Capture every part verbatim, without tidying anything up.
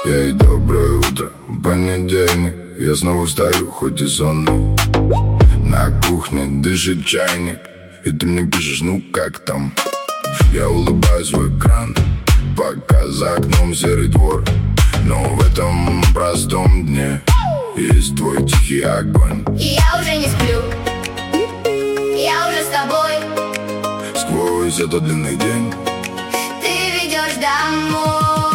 Ей, доброе утро, понедельник. Я снова встаю, хоть и сонный. На кухне дышит чайник, и ты мне пишешь, ну как там? Я улыбаюсь в экран, пока за окном серый двор. Но в этом простом дне есть твой тихий огонь. И я уже не сплю, я уже с тобой. Сквозь этот длинный день ты ведешь домой.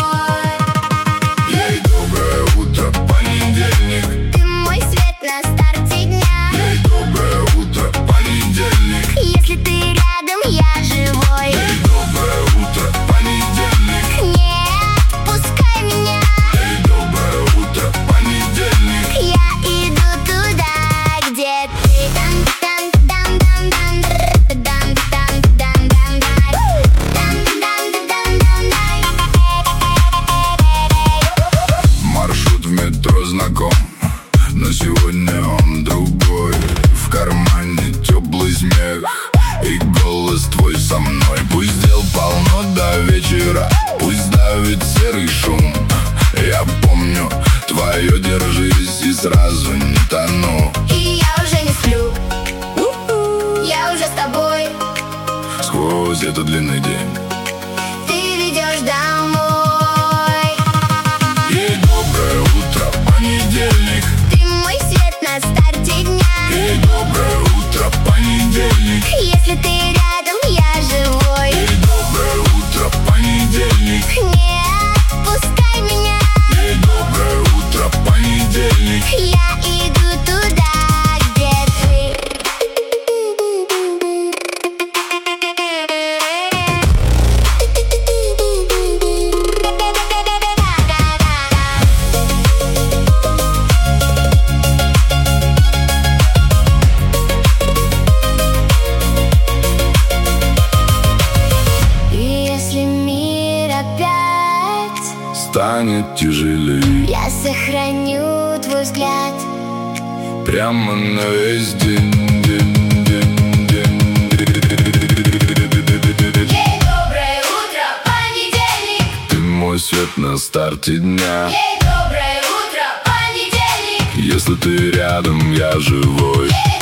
Ей, доброе утро, понедельник. Ты мой свет на старте дня. Ей, доброе утро, понедельник. Если ты рядом, я живой. Ей, доброе утро, понедельник. Не отпускай меня. Ей, доброе утро, понедельник. Я иду туда, где ты. Маршрут в метро знаком, но сегодня он другой. В кармане теплый смех и голос твой со мной. Пусть дел полно до вечера, пусть давит серый шум. Я помню твое «держись» и сразу не тону. И я уже не сплю, я уже с тобой. Сквозь этот длинный день Ты ведешь домой. Ей, доброе утро, понедельник. Ты мой свет на старте дня. Ей, доброе утро, понедельник. Если ты рядом, я живой. Ей, доброе утро, понедельник. Не отпускай меня. Ей, доброе утро, понедельник. Я иду туда, где ты. И если мир опять Станет тяжелее, я сохраню твой взгляд. прямо на весь день, день, день, день. Ей, доброе утро, понедельник. Ты мой свет на старте дня. Ей, доброе утро, понедельник. Если ты рядом, я живой. Ей,